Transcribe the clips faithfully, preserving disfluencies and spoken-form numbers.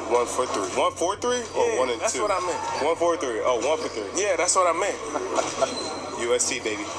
One for three. One for three or Yeah, one and that's two? what I meant. One for three. Oh, one for three. Yeah, that's what I meant. U S C, baby.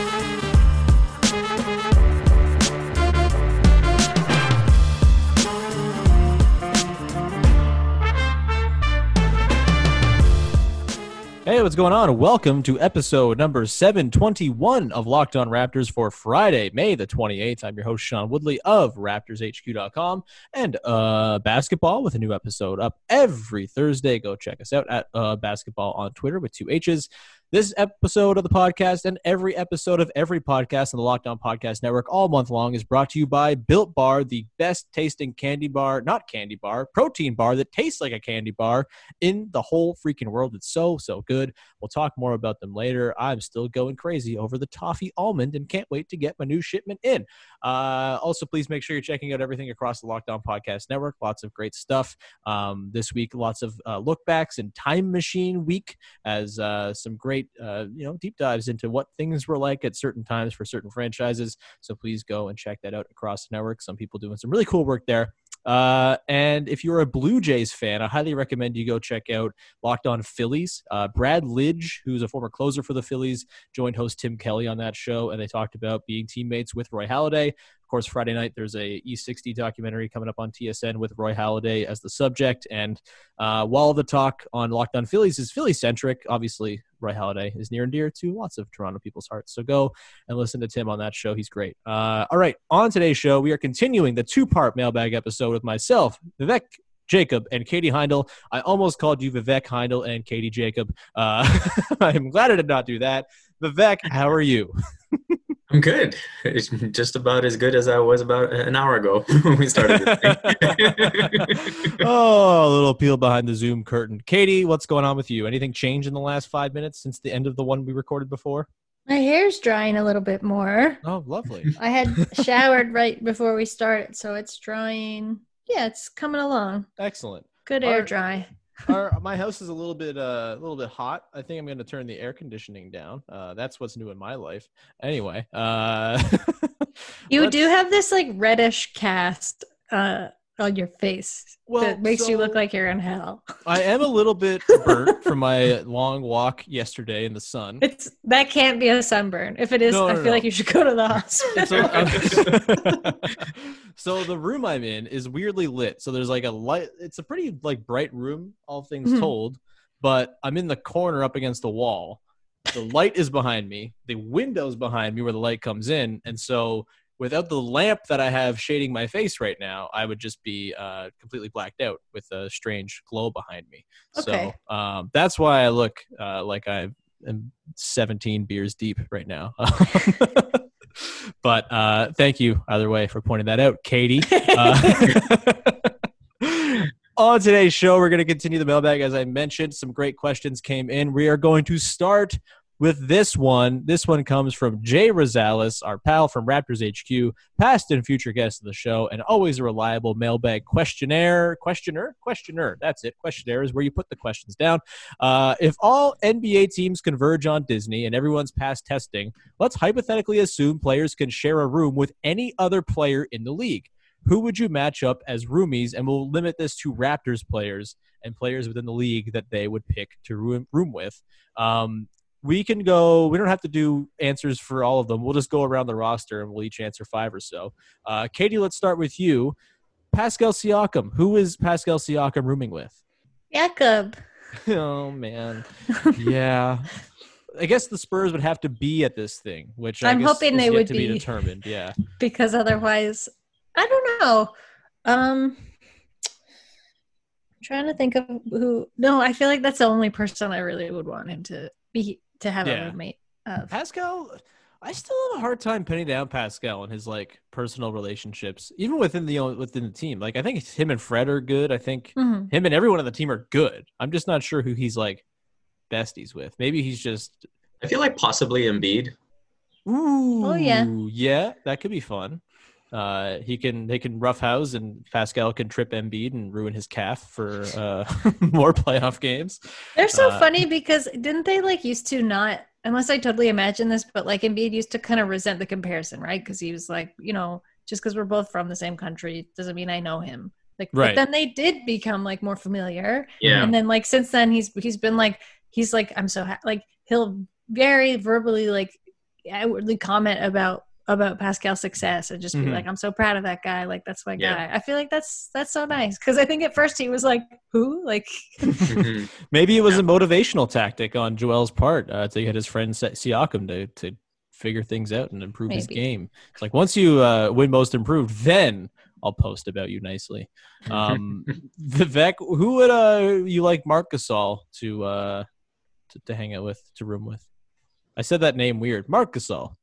Hey, what's going on? Welcome to episode number seven twenty-one of Locked On Raptors for Friday, May the twenty-eighth. I'm your host, Sean Woodley of Raptors H Q dot com and uh, basketball with a new episode up every Thursday. Go check us out at uh, basketball on Twitter with two H's. This episode of the podcast and every episode of every podcast on the Locked On Podcast Network all month long is brought to you by Built Bar, the best tasting candy bar, not candy bar, protein bar that tastes like a candy bar in the whole freaking world. It's so, so good. We'll talk more about them later. I'm still going crazy over the toffee almond and can't wait to get my new shipment in. Uh, also, please make sure you're checking out everything across the Locked On Podcast Network. Lots of great stuff. Um, this week, lots of uh, look-backs and Time Machine Week as uh, some great Uh, you know, deep dives into what things were like at certain times for certain franchises. So please go and check that out across the network. Some people doing some really cool work there. Uh, and if you're a Blue Jays fan, I highly recommend you go check out Locked On Phillies. Uh, Brad Lidge, who's a former closer for the Phillies, joined host Tim Kelly on that show, and they talked about being teammates with Roy Halladay. Of course, Friday night, there's a E sixty documentary coming up on T S N with Roy Halladay as the subject. And uh, while the talk on Locked On Phillies is Philly-centric, obviously Roy Halladay is near and dear to lots of Toronto people's hearts. So go and listen to Tim on that show. He's great. Uh, all right, on today's show, we are continuing the two-part mailbag episode with myself, Vivek Jacob, and Katie Heindel. I almost called you Vivek Heindel and Katie Jacob. Uh, I'm glad I did not do that. Vivek, how are you? I'm good. It's just about as good as I was about an hour ago when we started this thing. Oh, a little peel behind the Zoom curtain. Katie, what's going on with you? Anything changed in the last five minutes since the end of the one we recorded before? My hair's drying a little bit more. Oh, lovely. I had showered right before we started, so it's drying. Yeah, it's coming along. Excellent. Good air Our- dry. Our, my house is a little bit uh, a little bit hot. I think I'm going to turn the air conditioning down. Uh, that's what's new in my life. Anyway. Uh, You do have this like reddish cast uh, on your face Well, that makes you so- look like you're in hell. I am a little bit burnt from my long walk yesterday in the sun. It's that can't be a sunburn. If it is, No, I no, feel no. like you should go to the hospital. So, so the room I'm in is weirdly lit. So there's like a light. It's a pretty like bright room, all things Mhm. told. But I'm in the corner up against the wall. The light is behind me. The window's behind me where the light comes in. And so without the lamp that I have shading my face right now, I would just be uh, completely blacked out with a strange glow behind me. Okay. So um, that's why I look uh, like I am seventeen beers deep right now. But uh, thank you either way for pointing that out, Katie. Uh, on today's show, we're going to continue the mailbag. As I mentioned, some great questions came in. We are going to start with this one. This one comes from Jay Rosales, our pal from Raptors H Q, past and future guest of the show, and always a reliable mailbag questionnaire. Questioner? Questioner. That's it. Questionnaire is where you put the questions down. Uh, if all N B A teams converge on Disney and everyone's passed testing, let's hypothetically assume players can share a room with any other player in the league. Who would you match up as roomies? And we'll limit this to Raptors players and players within the league that they would pick to room, room with. Um, we can go – we don't have to do answers for all of them. We'll just go around the roster and we'll each answer five or so. Uh, Katie, let's start with you. Pascal Siakam. Who is Pascal Siakam rooming with? Jacob. Oh, man. Yeah. I guess the Spurs would have to be at this thing, which I I'm guess hoping is they yet would to be be. determined. Yeah. Because otherwise, I don't know. Um, I'm trying to think of who. No, I feel like that's the only person I really would want him to be to have Yeah. a roommate of. Pascal, I still have a hard time pinning down Pascal and his like personal relationships, even within the within the team. Like I think him and Fred are good. I think Mhm. him and everyone on the team are good. I'm just not sure who he's like besties with. Maybe he's just. I feel like possibly Embiid. Ooh, Oh, yeah. yeah, that could be fun. Uh, he can they can roughhouse and Pascal can trip Embiid and ruin his calf for uh, more playoff games. They're so Uh, funny because didn't they like used to not, unless I totally imagine this, but like Embiid used to kind of resent the comparison, right? Because he was like, you know, just because we're both from the same country doesn't mean I know him. Like Like, Right. but then they did become like more familiar. Yeah. And then like since then he's he's been like he's like I'm so ha-, like he'll very verbally like outwardly comment about about Pascal's success and just be Mhm. like, I'm so proud of that guy. Like that's my Yeah. guy. I feel like that's that's so nice because I think at first he was like, who? Like, Mhm. Maybe it was Yeah. a motivational tactic on Joel's part uh, to get his friend Si- Siakam to to figure things out and improve his Maybe. game. It's like once you uh, win most improved, then I'll post about you nicely. Um, Vivek, who would uh, you like Marc Gasol to, uh, to to hang out with, to room with? I said that name weird. Marc Gasol.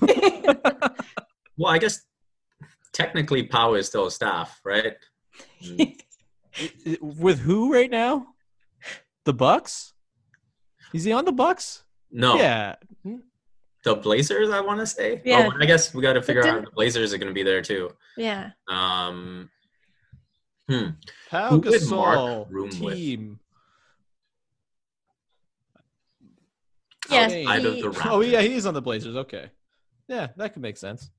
Well, I guess technically Pau is still a staff, right? Mm. With who right now? The Bucks? Is he on the Bucks? No, Yeah. the Blazers, I want to say. Yeah. Oh, but I guess we got to figure out didn't- if the Blazers are going to be there too. yeah. Um, hmm. Pau Who would Mark Gasol room with? team. Yeah. Outside of he- the Raptors. Oh yeah, he's on the Blazers. Okay, yeah, that could make sense.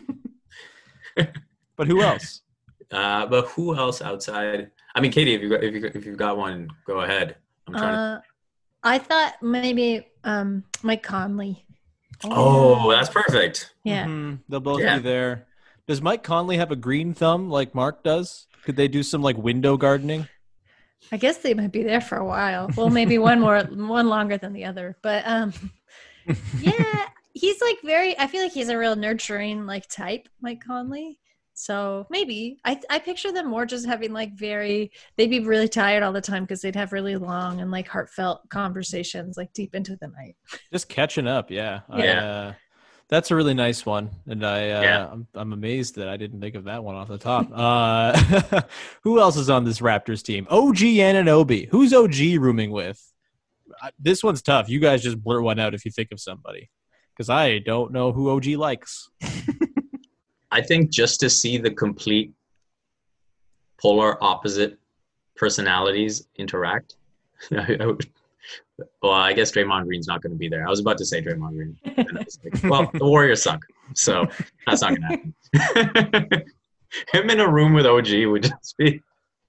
But who else? Uh, but who else outside? I mean, Katie, if you got if you if you've got one, go ahead. I'm trying to. Uh, I thought maybe um, Mike Conley. Oh, that's perfect. Yeah. Mhm, they'll both Yeah. be there. Does Mike Conley have a green thumb like Mark does? Could they do some like window gardening? I guess they might be there for a while. Well, maybe one more, one longer than the other. But um, yeah, he's like very. I feel like he's a real nurturing like type, Mike Conley. So maybe I I picture them more just having like very. They'd be really tired all the time because they'd have really long and like heartfelt conversations like deep into the night. Just catching up, yeah. I, Yeah. uh, that's a really nice one, and I uh, Yeah. I'm, I'm amazed that I didn't think of that one off the top. Uh, who else is on this Raptors team? O G Anunoby. Who's O G rooming with? I- This one's tough. You guys just blurt one out if you think of somebody, because I don't know who O G likes. I think just to see the complete polar opposite personalities interact. I would- well, I guess Draymond Green's not going to be there. I was about to say Draymond Green. And I was like, well, the Warriors suck, so that's not going to happen. Him in a room with O G would just be.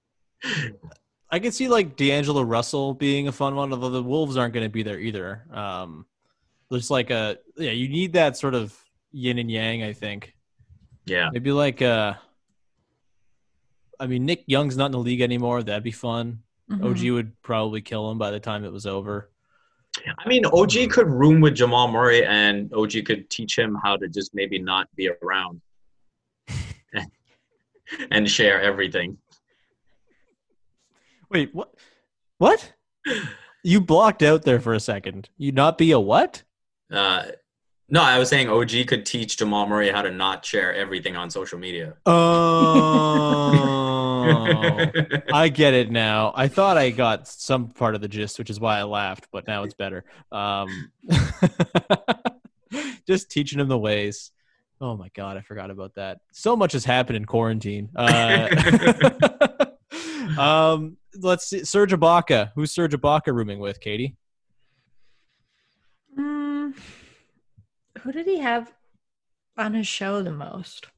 I could see like D'Angelo Russell being a fun one, although the Wolves aren't going to be there either. Um, there's like a yeah, you need that sort of yin and yang. I think Yeah. maybe like uh, I mean Nick Young's not in the league anymore. That'd be fun. Mhm. O G would probably kill him by the time it was over. I mean, O G could room with Jamal Murray, and O G could teach him how to just maybe not be around and share everything. Wait, what? What? You blocked out there for a second. You not be a what? Uh, no, I was saying O G could teach Jamal Murray how to not share everything on social media. Oh, I get it now. I thought I got some part of the gist, which is why I laughed, but now it's better. Um, just teaching him the ways. Oh my God, I forgot about that. So much has happened in quarantine. Uh, um, let's see. Serge Ibaka. Who's Serge Ibaka rooming with, Katie? Mm, who did he have on his show the most?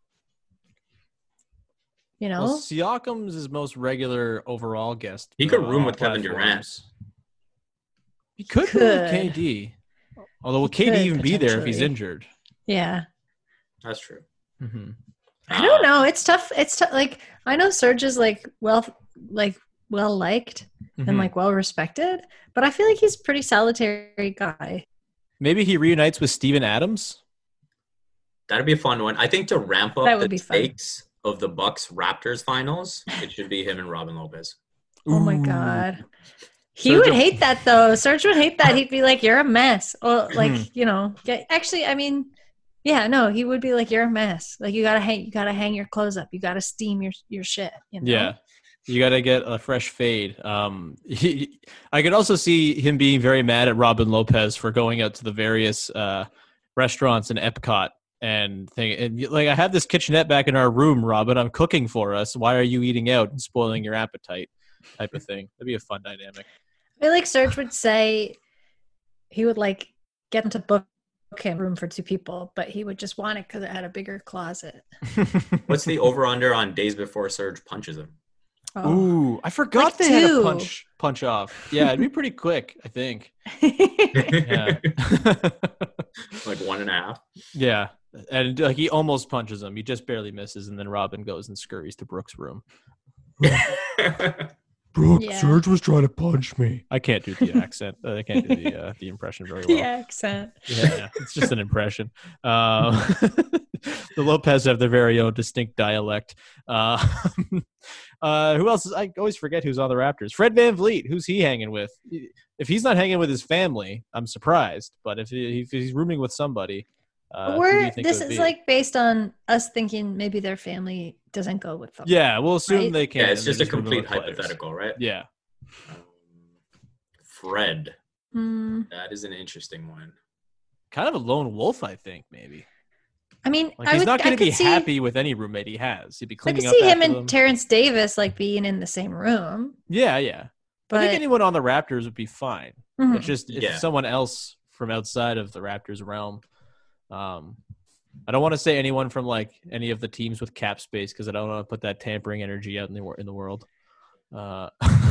You know, Well, Siakam's his most regular overall guest. He could uh, room on with Kevin Durant. platforms. He could, Could. room with K D. Although will He K D could, even be there if he's potentially. injured? yeah. That's true. Mm-hmm. I don't know. It's tough. It's tough. Like I know Serge is like well, like well liked Mm-hmm. and like well respected, but I feel like he's a pretty solitary guy. Maybe he reunites with Steven Adams. That'd be a fun one. I think to ramp That up would the be fun. stakes of the Bucks Raptors finals, it should be him and Robin Lopez. Oh my Ooh. god. He Serge- would hate that though. Serge would hate that. He'd be like, "You're a mess." Or Hmm. like, you know, get, actually, I mean, yeah, no, he would be like, "You're a mess. Like you gotta hang, you gotta hang your clothes up. You gotta steam your your shit." You know? Yeah. You got to get a fresh fade. Um, he, I could also see him being very mad at Robin Lopez for going out to the various uh, restaurants in Epcot and think, and you- like, I have this kitchenette back in our room, Robin. I'm cooking for us. Why are you eating out and spoiling your appetite? Type of thing. That'd be a fun dynamic. I feel like Serge would say he would like get him to book okay, room for two people, but he would just want it because it had a bigger closet. What's the over-under on days before Serge punches him? Oh. Ooh, I forgot Like they had a two. punch punch off. Yeah, it'd be pretty quick, I think. Yeah. Like one and a half. Yeah. And like he almost punches him. He just barely misses, and then Robin goes and scurries to Brooke's room. Brooke, Yeah. Serge was trying to punch me. I can't do the accent. I can't do the uh, the impression very well. The accent. Yeah, it's just an impression. Um, the Lopez have their very own distinct dialect. Uh, uh, who else? Is, I always forget who's on the Raptors. Fred VanVleet. Who's he hanging with? If he's not hanging with his family, I'm surprised. But if, he, if he's rooming with somebody, uh, who do We're you think this it would is be? like based on us thinking maybe their family doesn't go with them. Yeah, we'll assume Right? they can. Yeah, it's They're just a rooming complete with players. hypothetical, right? Yeah. Um, Fred. Mm, That is an interesting one. Kind of a lone wolf, I think, maybe. I mean, Like I he's would, not I going to could be see, happy with any roommate he has. He'd be I cleaning could up see him after and them. Terrence Davis like being in the same room, yeah, yeah. but I think anyone on the Raptors would be fine. Mhm. It's just if Yeah. someone else from outside of the Raptors realm. Um, I don't want to say anyone from like any of the teams with cap space because I don't want to put that tampering energy out in the wor- in the world. Uh,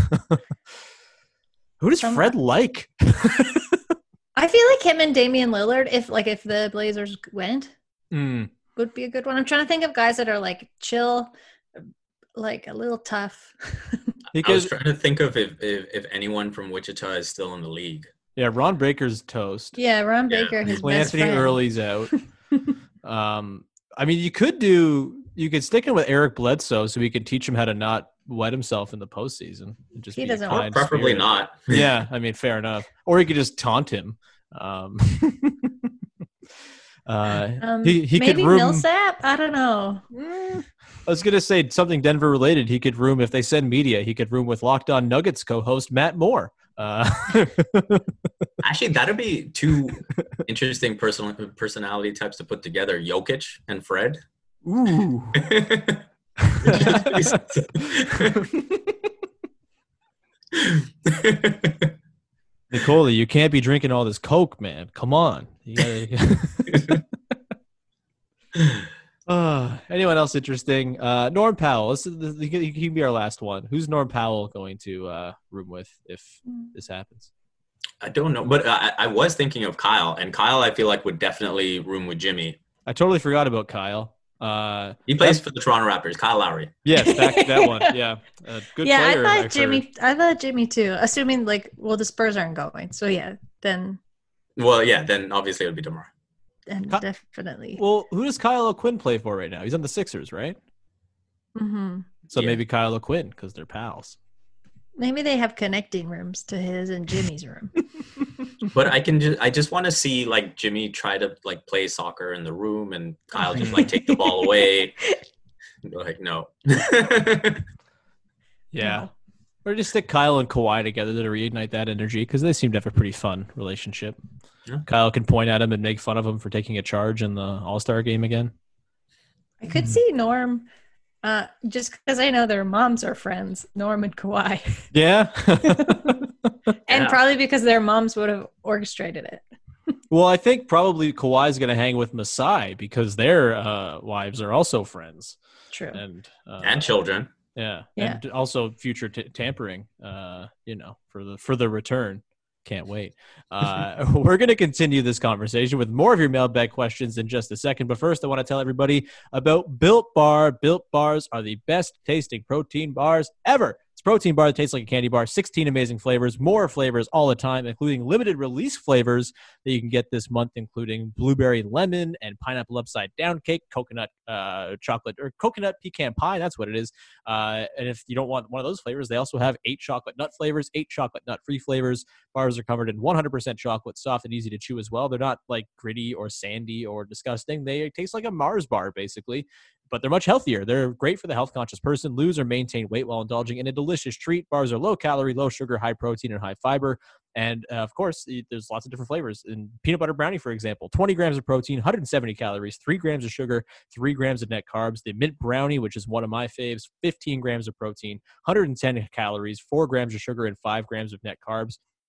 who does From- Fred like? I feel like him and Damian Lillard, if like if the Blazers went, Mm, would be a good one. I'm trying to think of guys that are like chill, like a little tough. I was because trying to think of if, if, if anyone from Wichita is still in the league. yeah, Ron Baker's toast. yeah, Ron Yeah. Baker, his best Anthony friend. Early's out. um, I mean, you could do you could stick in with Eric Bledsoe so we could teach him how to not wet himself in the postseason. And just He be a doesn't Or kind preferably spirit. not. Yeah, I mean, fair enough. Or he could just taunt him. Um, uh, Um, he he maybe could room. Millsap. I don't know. I was gonna say something Denver related. He could room if they send media. He could room with Locked On Nuggets co-host Matt Moore. Uh, Actually, that'd be two interesting personal personality types to put together: Jokic and Fred. ooh. Nicola, you can't be drinking all this Coke, man. Come on. You gotta- uh, anyone else interesting? Uh, Norm Powell. This is, this, he can- he can be our last one. Who's Norm Powell going to uh, room with if this happens? I don't know, but I, I was thinking of Kyle, and Kyle, I feel like would definitely room with Jimmy. I totally forgot about Kyle. Uh, He plays for the Toronto Raptors. Kyle Lowry. yes, that, that one. Yeah. Uh, good yeah, player. I thought I've Jimmy. heard. I thought Jimmy too. Assuming like, well, the Spurs aren't going, so yeah, then Well, yeah, then obviously it would be tomorrow. then Ka- definitely. Well, who does Kyle O'Quinn play for right now? He's on the Sixers, right? hmm So Yeah. maybe Kyle O'Quinn because they're pals. Maybe they have connecting rooms to his and Jimmy's room. But I can just I just want to see like Jimmy try to like play soccer in the room and Kyle just like take the ball away. Like no. Yeah. No. Or just stick Kyle and Kawhi together to reignite that energy because they seem to have a pretty fun relationship. Yeah. Kyle can point at him and make fun of him for taking a charge in the All-Star game again. I could see Norm, uh, just because I know their moms are friends, Norm and Kawhi, Yeah. and Yeah. probably because their moms would have orchestrated it. Well, I think probably Kawhi's going to hang with Masai because their uh, wives are also friends. True. And uh, And children. yeah. Yeah. And also future t- tampering, uh, you know, for the for the return. Can't wait. Uh, we're going to continue this conversation with more of your mailbag questions in just a second. But first, I want to tell everybody about Built Bar. Built Bars are the best tasting protein bars ever. It's a protein bar that tastes like a candy bar, sixteen amazing flavors, more flavors all the time, including limited release flavors that you can get this month, including blueberry lemon and pineapple upside down cake, coconut uh, chocolate, or coconut pecan pie. That's what it is. Uh, and if you don't want one of those flavors, they also have eight chocolate nut flavors, eight chocolate nut free flavors. Bars are covered in one hundred percent chocolate, soft and easy to chew as well. They're not like gritty or sandy or disgusting. They taste like a Mars bar, basically, but they're much healthier. They're great for the health conscious person. Lose or maintain weight while indulging in a delicious treat. Bars are low calorie, low sugar, high protein, and high fiber. And uh, of course, it- there's lots of different flavors. In peanut butter brownie, for example, twenty grams of protein, one hundred seventy calories, three grams of sugar, three grams of net carbs. The mint brownie, which is one of my faves, fifteen grams of protein, one hundred ten calories, four grams of sugar, and five grams of net carbs.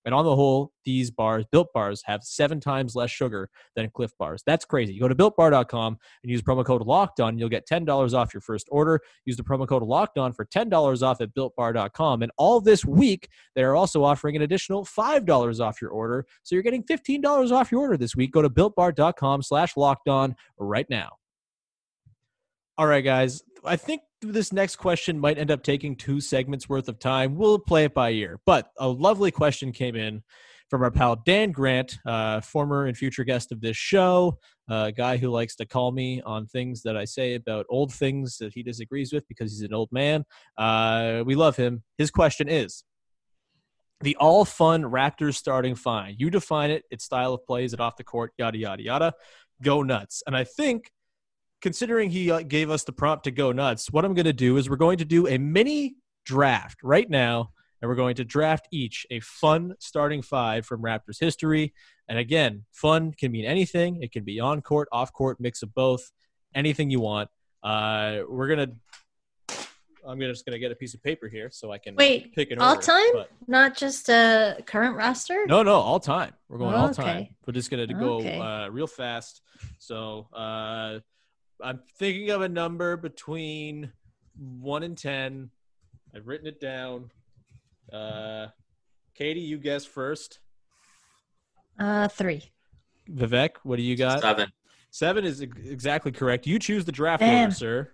And on the whole, these bars, Built Bars, have seven times less sugar than Cliff Bars. That's crazy. You go to built bar dot com and use promo code LOCKEDON. You'll get ten dollars off your first order. Use the promo code LOCKEDON for ten dollars off at built bar dot com. And all this week, they're also offering an additional five dollars off your order. So you're getting fifteen dollars off your order this week. Go to built bar dot com slash LOCKEDON right now. All right, guys. I think this next question might end up taking two segments worth of time. We'll play it by ear. But a lovely question came in from our pal Dan Grant, uh, former and future guest of this show, a guy who likes to call me on things that I say about old things that he disagrees with because he's an old man. Uh, we love him. His question is, the all-fun Raptors starting fine. You define it, its style of play, is it off the court, yada, yada, yada. Go nuts. And I think, considering he uh, gave us the prompt to go nuts, what I'm going to do is we're going to do a mini draft right now, and we're going to draft each a fun starting five from Raptors history. And again, fun can mean anything. It can be on court, off court, mix of both, anything you want. Uh, we're going to I'm gonna, just going to get a piece of paper here so I can Wait, pick an all order, time? but- Not just a current roster? No, no, all time. We're going Oh, all okay. time. We're just going to go Okay. uh, real fast. So uh, I'm thinking of a number between one and ten. I've written it down. Uh, Katie, you guess first. Uh, three. Vivek, what do you got? Seven. Seven is ex- exactly correct. You choose the draft Damn. order, sir.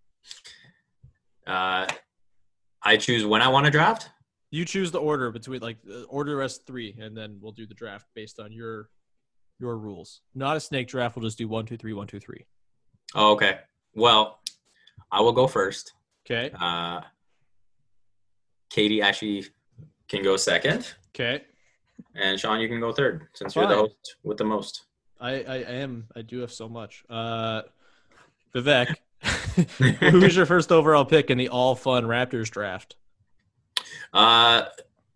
Uh, I choose when I want to draft. You choose the order between like uh, order us three, and then we'll do the draft based on your your rules. Not a snake draft. We'll just do one, two, three, one, two, three. Oh, okay. Well, I will go first. Okay. Uh, Katie actually can go second, Okay. and Sean, you can go third since you're Fine. the host with the most. I, I am. I do have so much. Uh, Vivek, who's your first overall pick in the all-fun Raptors draft? Uh,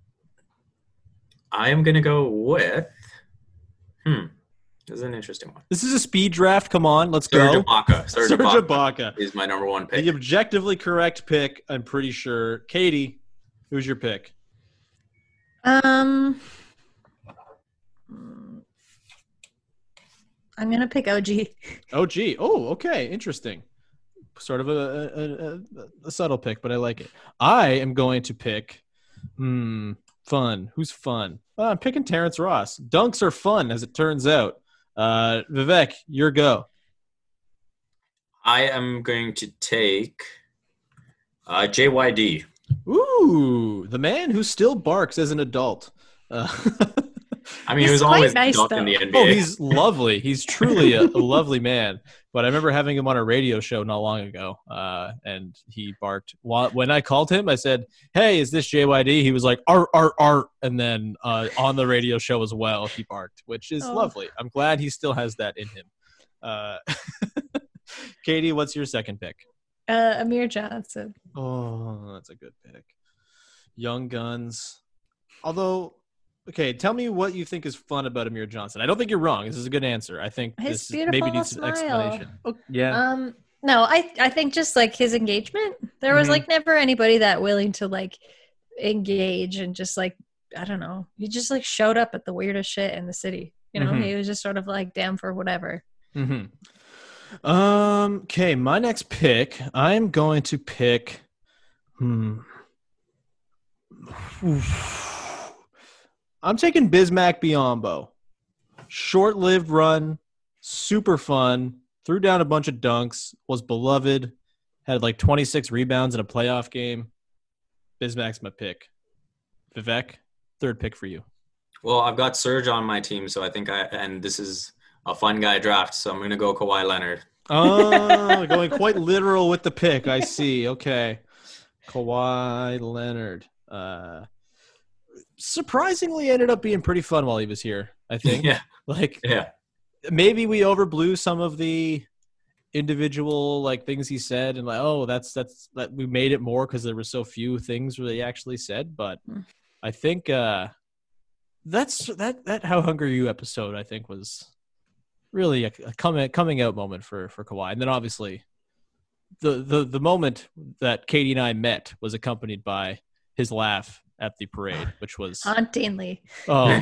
I am gonna go with. Hmm, this is an interesting one. This is a speed draft. Come on, let's Serge go. Ibaka. Serge Serge Ibaka Ibaka. is my number one pick. The objectively correct pick, I'm pretty sure. Katie, who's your pick? Um, mm, I'm gonna pick O G. Oh, gee. Oh, okay. Interesting. Sort of a, a, a, a subtle pick, but I like it. I am going to pick hmm, fun. Who's fun? Well, I'm picking Terrence Ross. Dunks are fun, as it turns out. Uh, Vivek, your go. I am going to take uh, J Y D. Ooh, the man who still barks as an adult. Uh, I mean, He's he was quite always nice, adult in though. the N B A. oh, he's lovely. He's truly a, a lovely man. But I remember having him on a radio show not long ago, uh, and he barked. While, when I called him, I said, "Hey, is this J Y D?" He was like, "Art, art, art," and then uh, on the radio show as well, he barked, which is Oh. lovely. I'm glad he still has that in him. Uh, Katie, what's your second pick? Uh, Amir Johnson. Oh, that's a good pick. Young Guns. Although, okay, tell me what you think is fun about Amir Johnson. I don't think you're wrong. This is a good answer. I think His this beautiful maybe needs an smile. explanation. Oh, yeah. Um, no, I I think just like his engagement. There was Mhm. like never anybody that willing to like engage and just like I don't know. He just like showed up at the weirdest shit in the city. You know, Mhm. he was just sort of like down for whatever. hmm Um. Okay, my next pick. I'm going to pick. Hmm. I'm taking Bismack Biyombo. Short-lived run, super fun. Threw down a bunch of dunks. Was beloved. Had like twenty-six rebounds in a playoff game. Bismack's my pick. Vivek, third pick for you. Well, I've got Serge on my team, so I think I and this is a fun guy draft, so I'm gonna go Kawhi Leonard. Oh, going quite literal with the pick. I see. Okay. Kawhi Leonard. Uh, surprisingly ended up being pretty fun while he was here, I think. Yeah, Like, yeah. maybe we overblew some of the individual like things he said, and like, oh, that's that's that we made it more because there were so few things that he actually said. But Hmm. I think uh, that's that that How Hungry Are You episode, I think, was really a, a coming coming out moment for for Kawhi. And then obviously the the the moment that Katie and I met was accompanied by his laugh at the parade, which was Hauntingly. oh,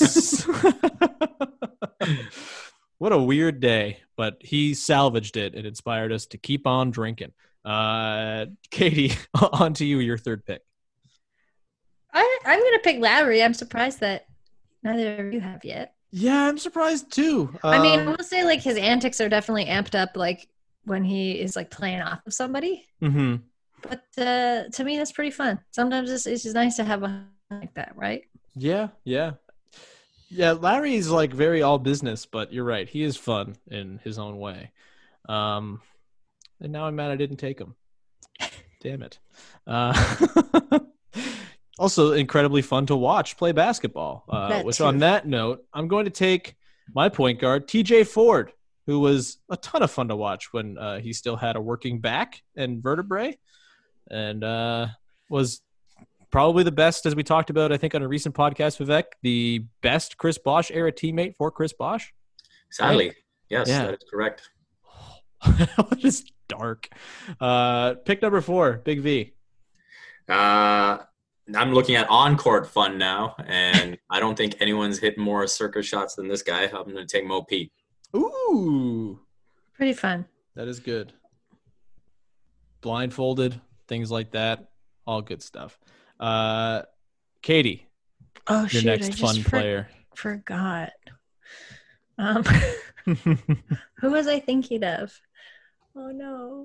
what a weird day. But he salvaged it and inspired us to keep on drinking. Uh, Katie, on to you, your third pick. I, I'm going to pick Lowry. I'm surprised that neither of you have yet. Yeah, I'm surprised too. I mean, I Um, will say like his antics are definitely amped up, like when he is like playing off of somebody. mhm. But uh, to me, that's pretty fun. Sometimes it's, it's just nice to have a like that, right? Yeah, yeah. Yeah, Larry's like very all business, but you're right. He is fun in his own way. Um, and now I'm mad I didn't take him. Damn it. Uh, also, incredibly fun to watch play basketball. Uh, That which, too. on that note, I'm going to take my point guard, T J Ford, who was a ton of fun to watch when uh, he still had a working back and vertebrae, and uh, was probably the best, as we talked about, I think, on a recent podcast, Vivek, the best Chris Bosh era teammate for Chris Bosh. Sadly, yes, Yeah. that is correct. What is dark? Uh, pick number four, Big V. Uh, I'm looking at on-court fun now, and I don't think anyone's hit more circus shots than this guy. I'm going to take Mo Pete. Ooh, Pretty fun. that is good. Blindfolded, things like that, all good stuff. Uh, Katie, Oh, your shoot. next I just fun for- player. forgot. Um, who was I thinking of? Oh, no.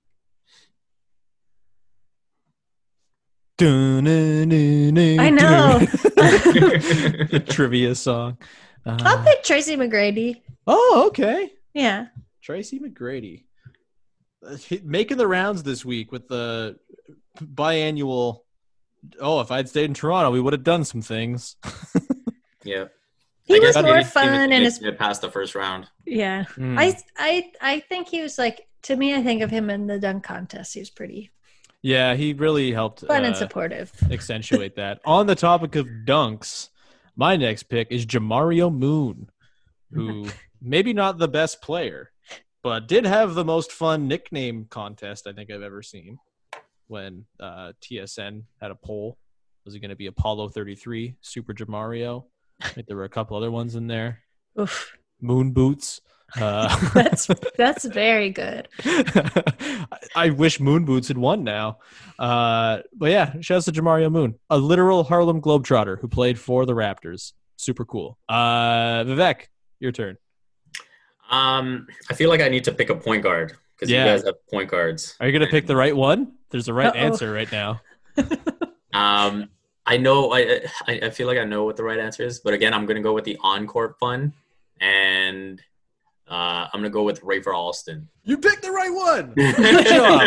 I I know. The trivia song. Uh, I'll pick Tracy McGrady. oh, okay. Yeah. Tracy McGrady. Uh, he- making the rounds this week with the biannual. Oh, if I'd stayed in Toronto, we would have done some things. Yeah. He I was guess more any team fun that and made his it past the first round. yeah. Mm. I I I think he was like, to me, I think of him in the dunk contest. He was pretty Yeah, he really helped fun uh, and supportive. accentuate that. On the topic of dunks, my next pick is Jamario Moon, who maybe not the best player, but did have the most fun nickname contest I think I've ever seen. When uh, T S N had a poll, was it going to be Apollo thirty-three, Super Jamario? I think there were a couple other ones in there. Oof. Moon Boots. Uh, That's that's very good. I- I wish Moon Boots had won now. Uh, but yeah, shout out to Jamario Moon, a literal Harlem Globetrotter who played for the Raptors. Super cool. Uh, Vivek, your turn. Um, I feel like I need to pick a point guard because Yeah. you guys have point guards. Are you going to pick the right one? There's a right Uh-oh. answer right now. Um, I know I, I I feel like I know what the right answer is, but again, I'm gonna go with the on-court fun, and uh, I'm gonna go with Rafer Alston. You picked the right one. Good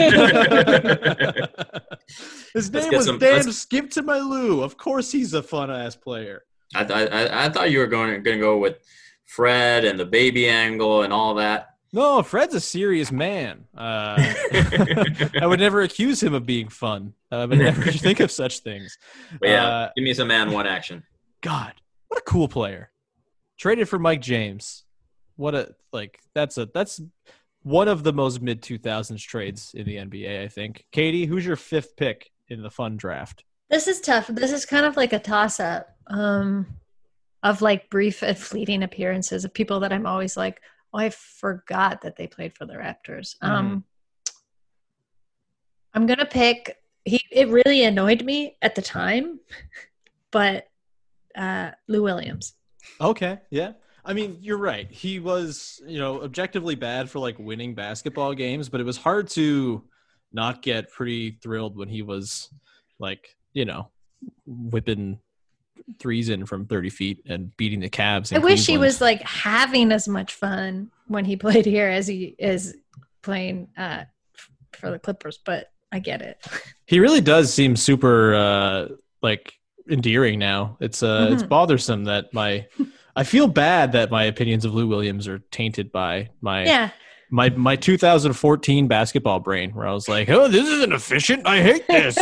job. His Let's name get was some- Dan let's- Skip to my Lou. Of course he's a fun-ass player. I, th- I I thought you were going gonna go with Fred and the baby angle and all that. No, Fred's a serious man. Uh, I would never accuse him of being fun. I would never think of such things. But yeah, Uh, give me some man one action. God, what a cool player. Traded for Mike James. What a like that's a that's one of the most mid two thousands trades in the N B A, I think. Katie, who's your fifth pick in the fun draft? This is tough. This is kind of like a toss-up um, of like brief and fleeting appearances of people that I'm always like, oh, I forgot that they played for the Raptors. Um, I'm gonna pick. He. It really annoyed me at the time, but uh, Lou Williams. Okay, yeah. I mean, you're right. He was, you know, objectively bad for like winning basketball games, but it was hard to not get pretty thrilled when he was like, you know, whipping threes in from thirty feet and beating the Cavs. in I wish he Cleveland. was like having as much fun when he played here as he is playing uh, f- for the Clippers, but I get it. He really does seem super uh like endearing now. It's uh it's Mhm. bothersome that my I feel bad that my opinions of Lou Williams are tainted by my Yeah. my my two thousand fourteen basketball brain where I was like, "Oh, this isn't efficient. I hate this."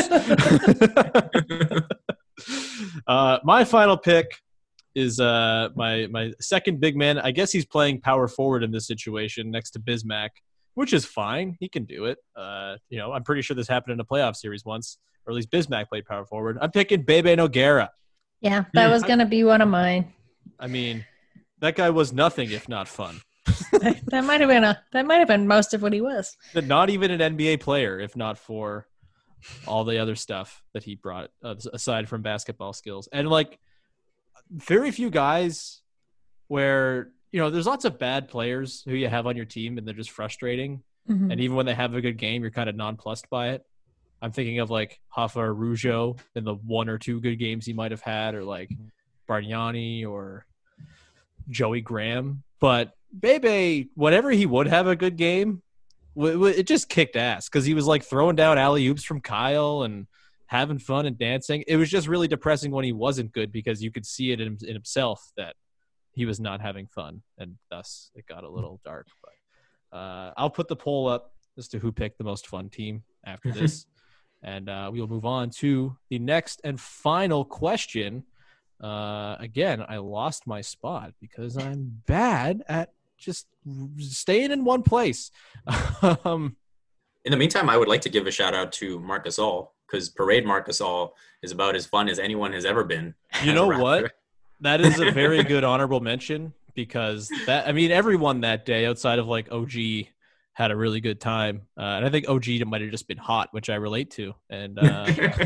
uh my final pick is uh my my second big man. I guess he's playing power forward in this situation next to Bismack. which is fine. He can do it. Uh, you know, I'm pretty sure this happened in a playoff series once, or at least Bismack played power forward. I'm picking Bebe Nogueira. Yeah, that was going to be one of mine. I mean, that guy was nothing if not fun. that might have been a that might have been most of what he was. Not even an N B A player, if not for all the other stuff that he brought, uh, aside from basketball skills. And like, very few guys where, you know, there's lots of bad players who you have on your team and they're just frustrating. Mm-hmm. And even when they have a good game, you're kind of nonplussed by it. I'm thinking of like Rafa Araujo in the one or two good games he might have had, or like Bargnani or Joey Graham. But Bebe, whenever he would have a good game, w- w- it just kicked ass because he was like throwing down alley-oops from Kyle and having fun and dancing. It was just really depressing when he wasn't good because you could see it in, in himself that he was not having fun, and thus it got a little dark. But uh, I'll put the poll up as to who picked the most fun team after this. And uh, we'll move on to the next and final question. Uh, again, I lost my spot because I'm bad at just staying in one place. um, in the meantime, I would like to give a shout out to Marc Gasol, because Parade Marc Gasol is about as fun as anyone has ever been. You know what? That is a very good honorable mention, because that, I mean, everyone that day outside of like O G had a really good time. Uh, and I think O G might have just been hot, which I relate to. And uh,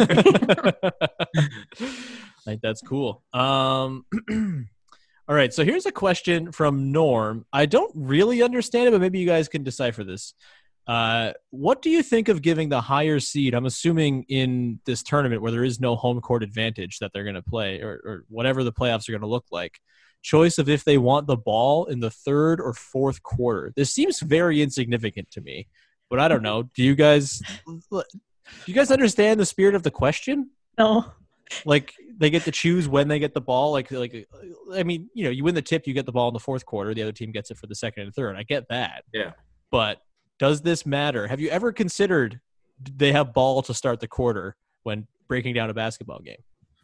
I think that's cool. Um, all right. So here's a question from Norm. I don't really understand it, but maybe you guys can decipher this. Uh, what do you think of giving the higher seed? I'm assuming in this tournament where there is no home court advantage that they're going to play, or, or whatever the playoffs are going to look like, choice of if they want the ball in the third or fourth quarter. This seems very insignificant to me, but I don't know. Do you guys, do you guys understand the spirit of the question? No. Like they get to choose when they get the ball. Like, like, I mean, you know, you win the tip, you get the ball in the fourth quarter. The other team gets it for the second and third. I get that. Yeah. But does this matter? Have you ever considered they have ball to start the quarter when breaking down a basketball game?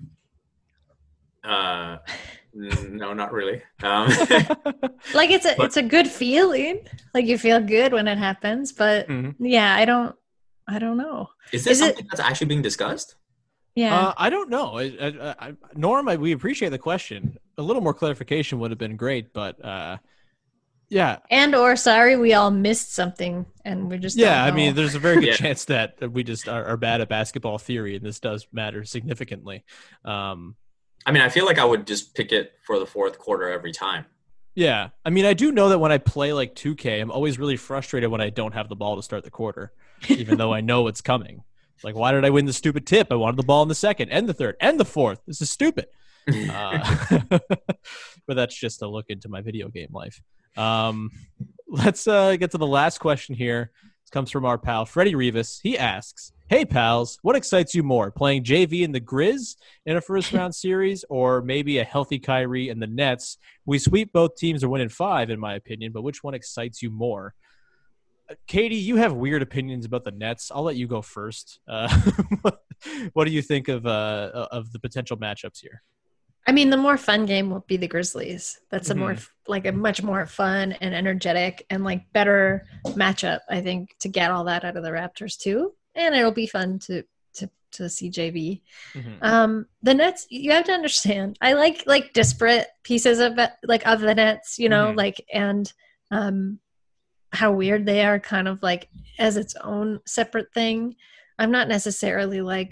Uh, no, not really. Um, like it's a but, it's a good feeling. Like you feel good when it happens, but mm-hmm. yeah, I don't I don't know. Is this is something it, that's actually being discussed? Yeah, uh, I don't know. I, I, I, Norm, I, we appreciate the question. A little more clarification would have been great, but uh, yeah. And or sorry, we all missed something, and we just yeah. don't know. I mean, there's a very good yeah. chance that, that we just are, are bad at basketball theory, and this does matter significantly. Um, I mean, I feel like I would just pick it for the fourth quarter every time. Yeah. I mean, I do know that when I play like two K, I'm always really frustrated when I don't have the ball to start the quarter, even though I know it's coming. Like, why did I win the stupid tip? I wanted the ball in the second and the third and the fourth. This is stupid. Uh, but that's just a look into my video game life. Um, let's uh, get to the last question here. This comes from our pal, Freddie Rivas. He asks, hey, pals, what excites you more, playing J V in the Grizz in a first-round series, or maybe a healthy Kyrie and the Nets? We sweep both teams or win in five, in my opinion, but which one excites you more? Katie, you have weird opinions about the Nets. I'll let you go first. Uh, what do you think of uh, of the potential matchups here? I mean, the more fun game will be the Grizzlies. That's a Mm-hmm. more like a much more fun and energetic and like better matchup, I think, to get all that out of the Raptors too. And it'll be fun to to to see J V. Mm-hmm. Um, the Nets, you have to understand. I like like disparate pieces of it, like of the Nets, you know, Mm-hmm. like and um. how weird they are kind of like as its own separate thing. I'm not necessarily like,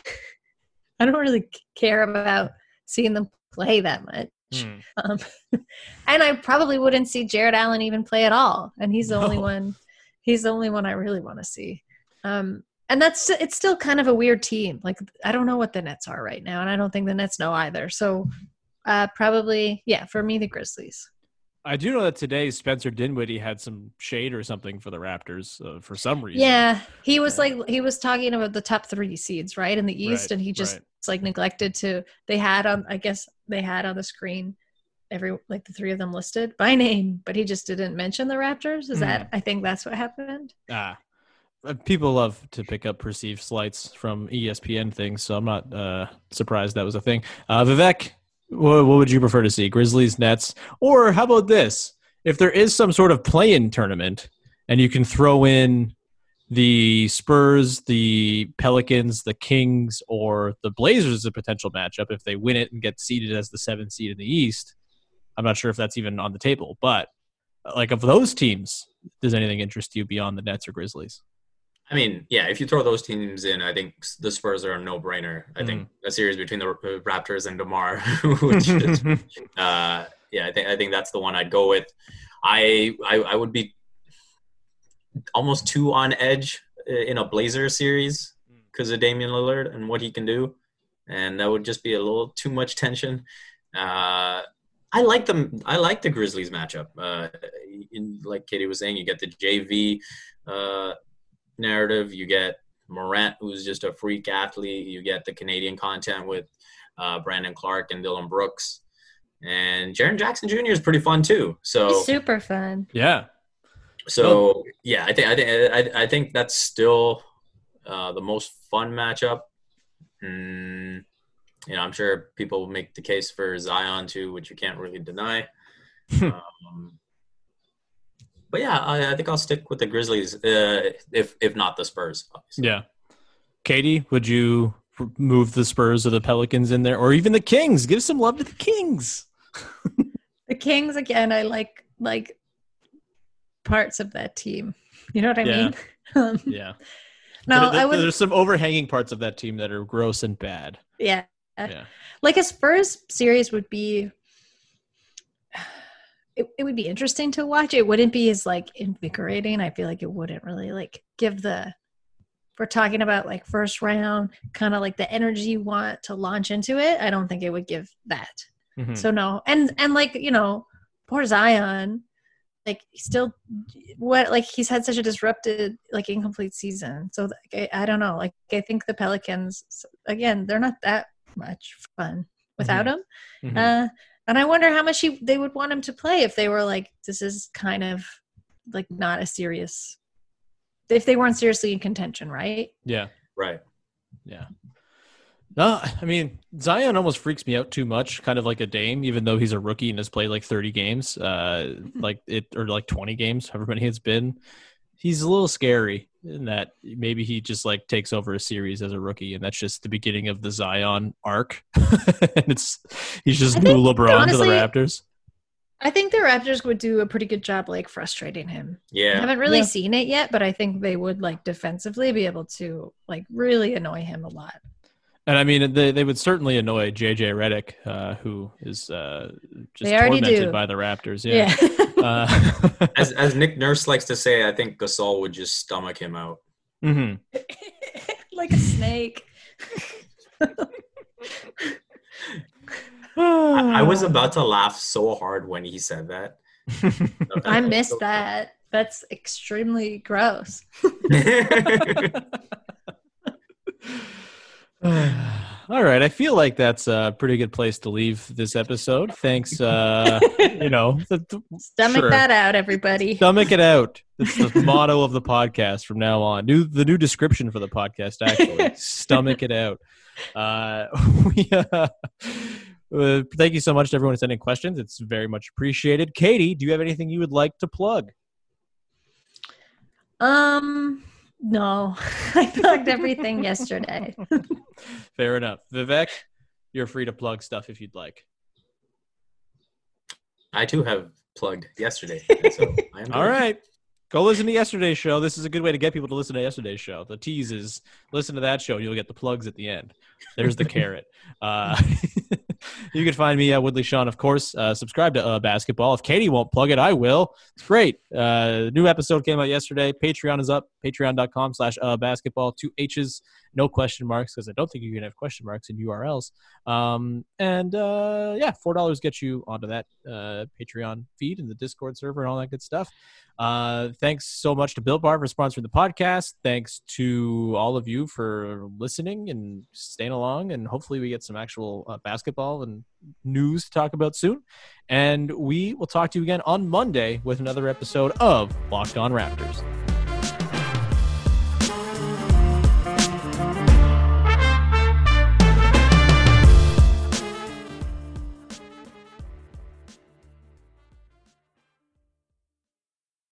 I don't really care about seeing them play that much. Mm. Um, and I probably wouldn't see Jared Allen even play at all. And he's the No. only one, he's the only one I really want to see. Um, and that's, it's still kind of a weird team. Like, I don't know what the Nets are right now. And I don't think the Nets know either. So uh, probably, yeah, for me, the Grizzlies. I do know that today Spencer Dinwiddie had some shade or something for the Raptors uh, for some reason. Yeah, he was Yeah. like he was talking about the top three seeds, right, in the East, Right, and he just right. like neglected to. They had on, I guess they had on the screen, every like the three of them listed by name, but he just didn't mention the Raptors. Is that? I think that's what happened. Ah, uh, people love to pick up perceived slights from E S P N things, so I'm not uh, surprised that was a thing. Uh, Vivek, what, what would you prefer to see? Grizzlies, Nets, or how about this? If there is some sort of play-in tournament and you can throw in the Spurs, the Pelicans, the Kings, or the Blazers as a potential matchup if they win it and get seeded as the seventh seed in the East. I'm not sure if that's even on the table, but like of those teams, does anything interest you beyond the Nets or Grizzlies? I mean, yeah, if you throw those teams in, I think the Spurs are a no-brainer. I mm. think a series between the Raptors and DeMar, which is, uh, yeah, I think I think that's the one I'd go with. I I, I would be almost too on edge in a Blazer series because of Damian Lillard and what he can do, and that would just be a little too much tension. Uh, I like them. I like the Grizzlies matchup. Uh, in, like Katie was saying, you get the J V uh, narrative. You get Morant, who's just a freak athlete. You get the Canadian content with uh, Brandon Clark and Dylan Brooks, and Jaren Jackson Junior is pretty fun too. So he's super fun. Yeah. So yeah, I think I think I, I think that's still uh, the most fun matchup. Mm, you know, I'm sure people will make the case for Zion too, which you can't really deny. um, but yeah, I, I think I'll stick with the Grizzlies, uh, if if not the Spurs. Obviously. Yeah, Katie, would you move the Spurs or the Pelicans in there, or even the Kings? Give some love to the Kings. The Kings again. I like like. parts of that team. You know what I yeah. mean? um, yeah. No, there, I would. There's some overhanging parts of that team that are gross and bad. Yeah. Yeah. Like a Spurs series would be. It, it would be interesting to watch. It wouldn't be as like invigorating. I feel like it wouldn't really like give the. We're talking about like first round, kind of like the energy you want to launch into it. I don't think it would give that. Mm-hmm. So no, and and like you know, poor Zion. Like still what like he's had such a disrupted like incomplete season, so like, I, I don't know, like I think the Pelicans again, they're not that much fun without mm-hmm. him. Mm-hmm. uh and I wonder how much he, they would want him to play if they were like this is kind of like not a serious, if they weren't seriously in contention, right? Yeah, right. Yeah. No, I mean, Zion almost freaks me out too much, kind of like a Dame, even though he's a rookie and has played like thirty games, uh, like it or like twenty games, however many it's been. He's a little scary in that maybe he just like takes over a series as a rookie, and that's just the beginning of the Zion arc. And it's he's just new LeBron honestly, to the Raptors. I think the Raptors would do a pretty good job like frustrating him. Yeah, I haven't really yeah. seen it yet, but I think they would like defensively be able to like really annoy him a lot. And I mean, they they would certainly annoy J J Redick, uh, who is uh, just they already tormented do. by the Raptors. Yeah. yeah. uh, as as Nick Nurse likes to say, I think Gasol would just stomach him out. Mm-hmm. Like a snake. I, I was about to laugh so hard when he said that. I missed so that. That's extremely gross. All right, I feel like that's a pretty good place to leave this episode. Thanks, uh, you know. The, the, Stomach sure. that out, everybody. Stomach it out. That's the motto of the podcast from now on. New the new description for the podcast, actually. Stomach it out. Uh, we, uh, uh, thank you so much to everyone sending questions. It's very much appreciated. Katie, do you have anything you would like to plug? Um... No, I plugged everything yesterday. Fair enough. Vivek, you're free to plug stuff if you'd like. I too have plugged yesterday. So I am All right. Go listen to yesterday's show. This is a good way to get people to listen to yesterday's show. The tease is listen to that show. You'll get the plugs at the end. There's the carrot. Uh, you can find me at Woodley Sean, of course. Uh, subscribe to uh, Basketball. If Katie won't plug it, I will. It's great. Uh, new episode came out yesterday. Patreon is up. Patreon.com slash uh, basketball. Two H's, no question marks, because I don't think you can have question marks in U R Ls. Um, and uh, yeah, four dollars gets you onto that uh, Patreon feed and the Discord server and all that good stuff. Uh, thanks so much to Built Bar for sponsoring the podcast. Thanks to all of you for listening and staying along. And hopefully we get some actual uh, basketball and news to talk about soon. And we will talk to you again on Monday with another episode of Locked On Raptors.